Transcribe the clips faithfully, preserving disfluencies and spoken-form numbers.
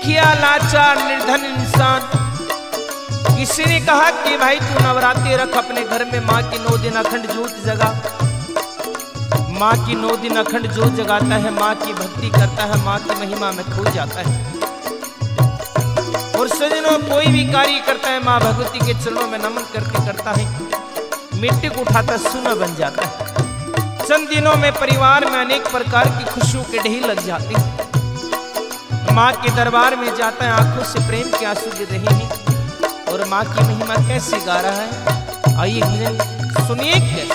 भिखिया लाचार निर्धन इंसान, किसी ने कहा कि भाई तू नवरात्रि रख अपने घर में, माँ की नौ दिन अखंड ज्योत जगा। माँ की नौ दिन अखंड ज्योत जगाता है, माँ की भक्ति करता है, माँ की महिमा में खो जाता है। और सजनों कोई भी कार्य करता है माँ भगवती के चरणों में नमन करके करता है, मिट्टी को उठाता सोना बन जाता है। चंद दिनों में परिवार में अनेक प्रकार की खुशियों के ढेर लग जाते हैं। माँ के दरबार में जाता है, आंखों से प्रेम के आंसू गिर रहे हैं और माँ की महिमा कैसे गा रहा है, आइए भजन सुनिए कैसे।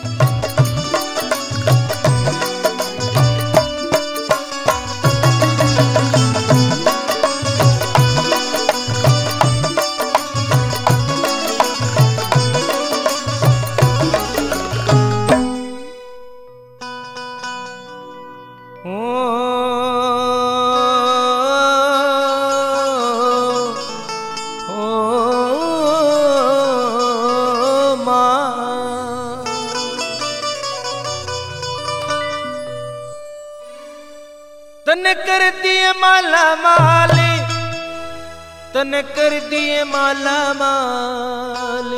तन कर दिए माला माल, तन कर दिए माला माल,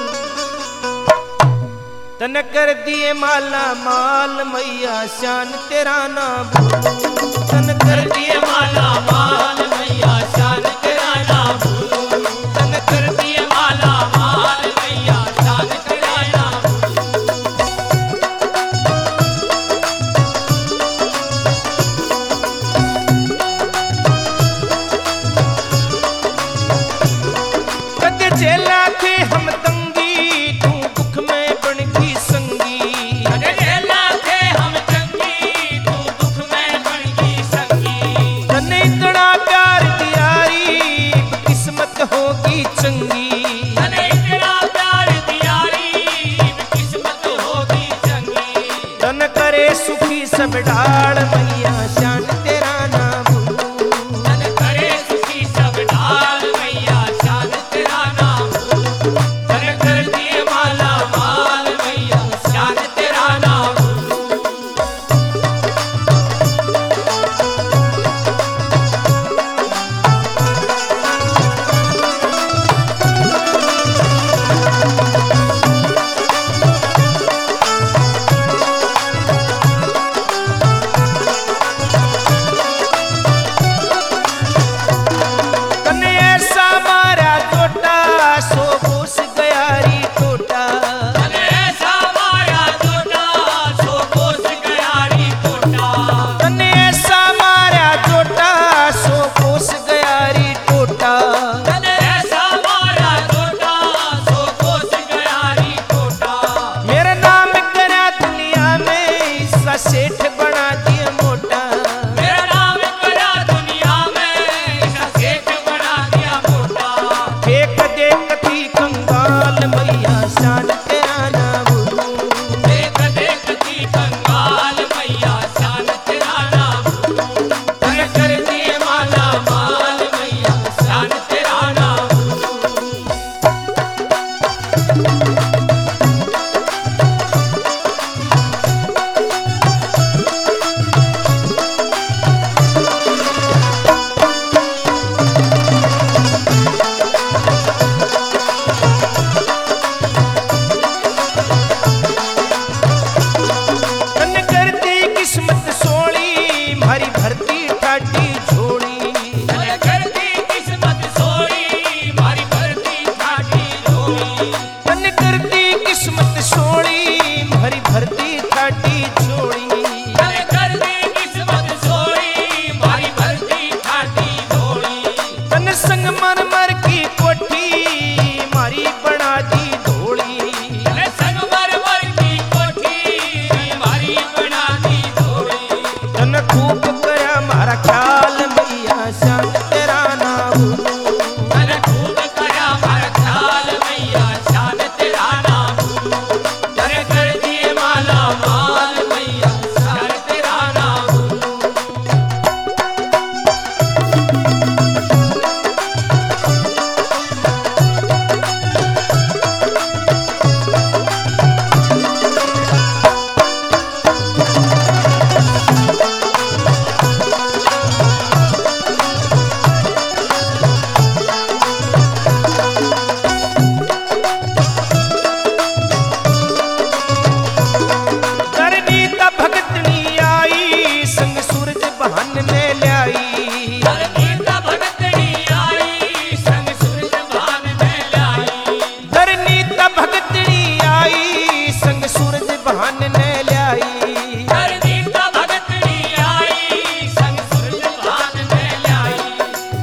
तन कर दिए माला माल, मैया शान तेरा ना भूलूं। तन कर दिए माला माल, मैया शान तेरा ना भूलूं। तन कर दिए माला माल, मैया शान तेरा ना चेला थे हम तंगी, तू दुख में बन की संगी। अरे चेला थे हम तंगी, तू दुख में बन की संगी। तने इतना प्यार दियारी, किस्मत होगी चंगी। तने इतना प्यार दियारी, किस्मत होगी चंगी। तन करे सुखी सब डाल, मैया शान तेरा ना भूलूं। तन करे सुखी सब डाल, मैया शान तेरा ना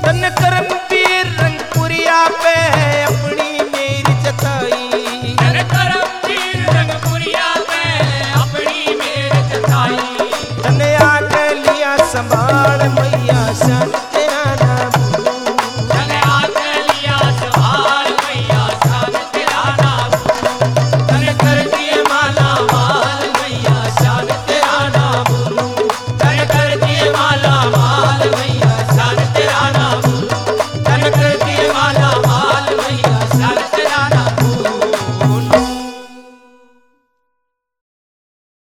तन कर